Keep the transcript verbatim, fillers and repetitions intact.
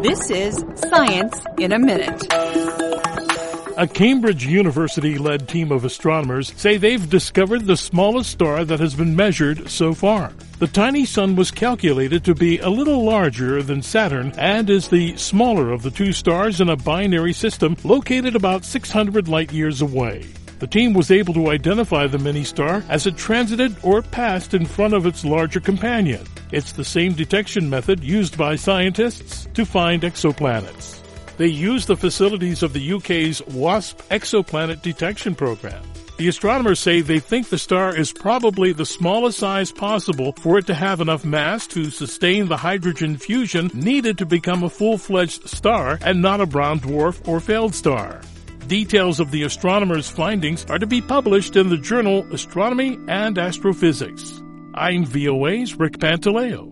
This is Science in a Minute. A Cambridge University-led team of astronomers say they've discovered the smallest star that has been measured so far. The tiny sun was calculated to be a little larger than Saturn and is the smaller of the two stars in a binary system located about six hundred light-years away. The team was able to identify the mini-star as it transited or passed in front of its larger companion. It's the same detection method used by scientists to find exoplanets. They use the facilities of the U K's WASP exoplanet detection program. The astronomers say they think the star is probably the smallest size possible for it to have enough mass to sustain the hydrogen fusion needed to become a full-fledged star and not a brown dwarf or failed star. Details of the astronomers' findings are to be published in the journal Astronomy and Astrophysics. I'm V O A's Rick Pantaleo.